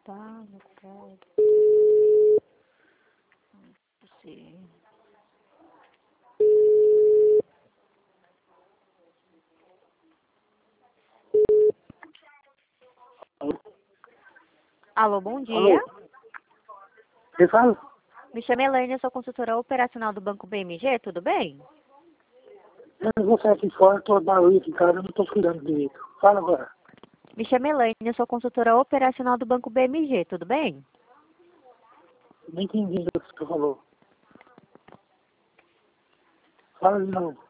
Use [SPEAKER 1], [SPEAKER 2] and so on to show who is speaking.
[SPEAKER 1] tá no prédio. Sim. Alô, bom dia.
[SPEAKER 2] Alô? Quem fala?
[SPEAKER 1] Me chamo Elaine, eu sou consultora operacional do Banco BMG, tudo bem?
[SPEAKER 2] Eu vou sair aqui fora, estou barulho aqui em casa, eu não estou escutando direito. Fala agora.
[SPEAKER 1] Me chamo Elaine, eu sou consultora operacional do Banco BMG, tudo bem?
[SPEAKER 2] Nem entendi o que você falou. Fala de novo.